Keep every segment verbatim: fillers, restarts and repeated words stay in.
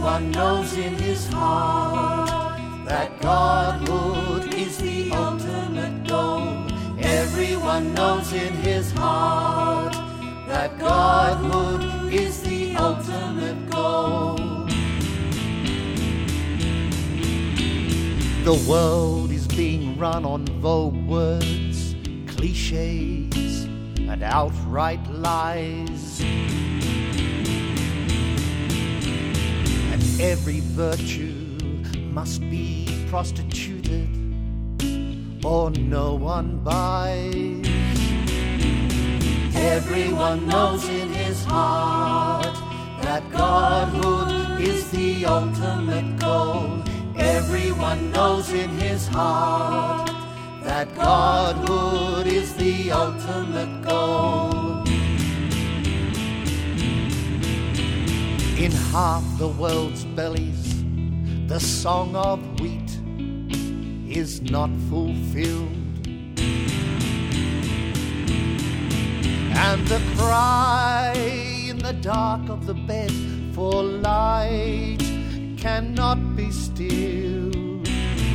Everyone knows in his heart that Godhood is the ultimate goal. Everyone knows in his heart that Godhood is the ultimate goal. The world is being run on vogue words, cliches, and outright lies. And every virtue must be prostituted, or no one buys. Everyone knows in his heart that Godhood is the ultimate goal. Everyone knows in his heart that Godhood is the ultimate goal. In half the world's bellies, the song of wheat is not fulfilled, and the cry in the dark of the bed for light cannot be stilled.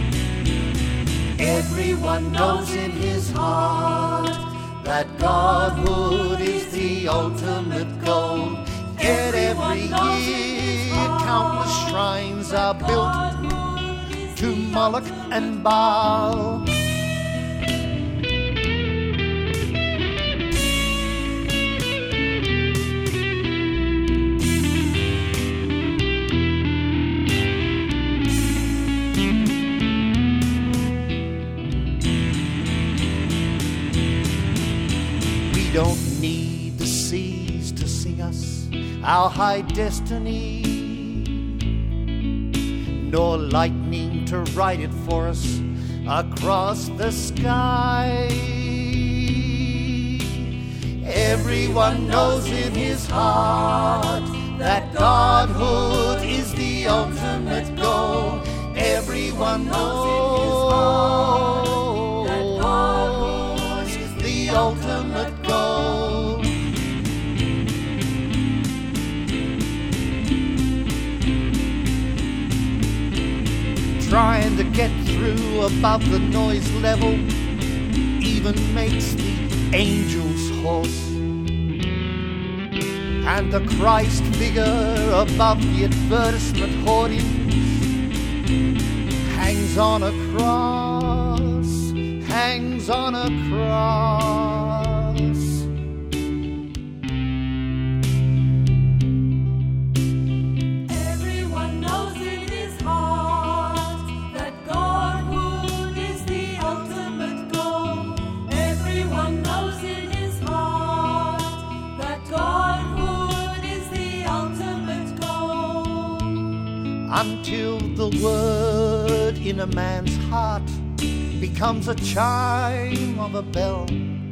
Everyone knows in his heart that Godhood is the ultimate goal. Yet every year countless shrines are built to Moloch and Baal. We don't need the seas to sing us our high destiny, nor lightning to write it for us across the sky. Everyone knows in his heart that Godhood is the ultimate goal. Everyone knows that Godhood is the ultimate goal. Trying to get through above the noise level even makes the angels hoarse, and the Christ figure above the advertisement hoardings hangs on a cross, hangs on a cross. Until the word in a man's heart becomes a chime of a bell,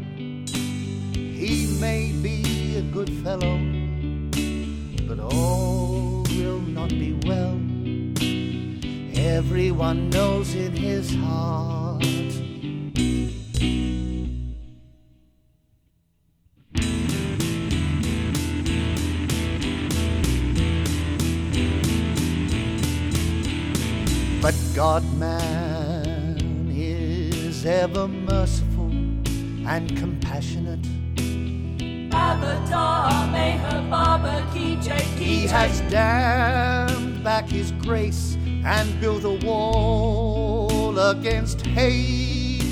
he may be a good fellow, but all will not be well. Everyone knows in his heart. But God-man is ever merciful and compassionate. He has dammed back his grace and built a wall against hate.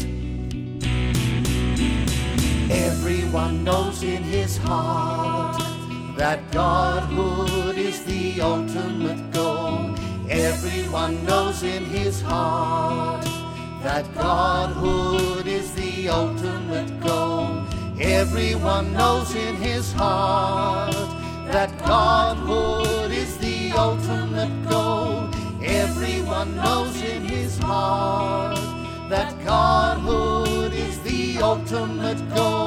Everyone knows in his heart that Godhood is the ultimate goal. Everyone knows in his heart that Godhood is the ultimate goal. Everyone knows in his heart that Godhood is the ultimate goal. Everyone knows in his heart that Godhood is the ultimate goal.